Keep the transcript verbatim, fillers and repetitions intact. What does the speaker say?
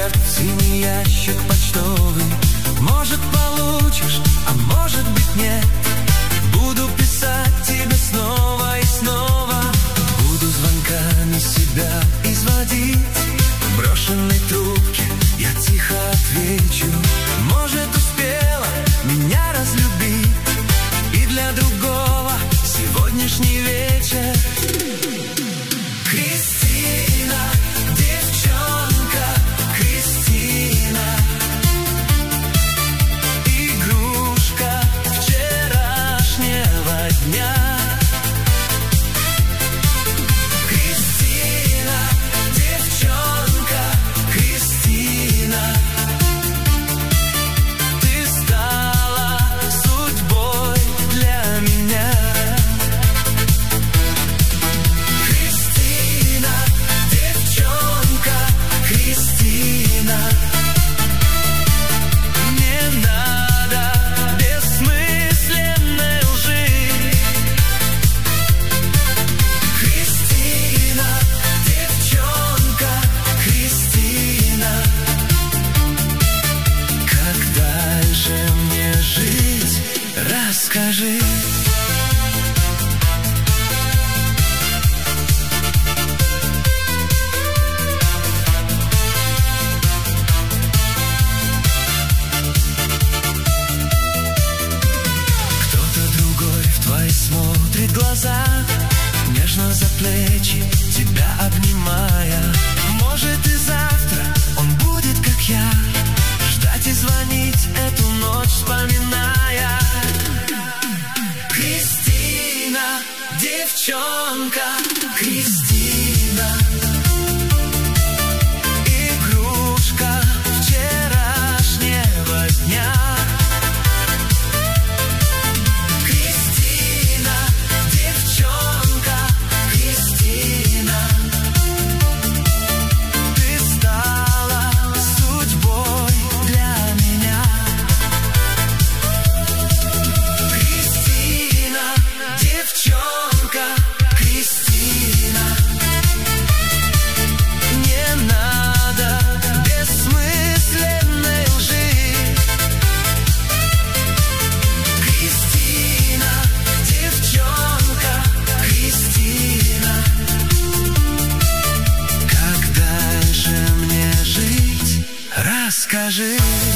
ответ в синий ящик почтовый. Может, получишь, а может быть нет. Буду писать тебе снова и снова. Буду звонками себя изводить. В брошенной трубке я тихо отвечу. Может, успела меня разлюбить, и для другого сегодняшний вечер. Кристина, девчонка, Кристина, игрушка вчерашнего дня. Кристина, девчонка, Кристина, ты стала судьбой для меня. Кристина, девчонка, Кристина, не надо бессмысленной лжи. Кристина, девчонка, Кристина, как дальше мне жить, расскажи. Кто-то другой в твои смотрит глаза, нежно за плечи тебя обнимая. Может, и завтра он будет, как я, ждать и звонить эту ночь вспоминая. Кристина, девчонка, Кристина, игрушка вчерашнего дня. Кристина, девчонка, Кристина, ты стала судьбой для меня. Кристина, девчонка, Кристина, не надо бессмысленной лжи. Кристина, девчонка, Кристина, как дальше мне жить, расскажи.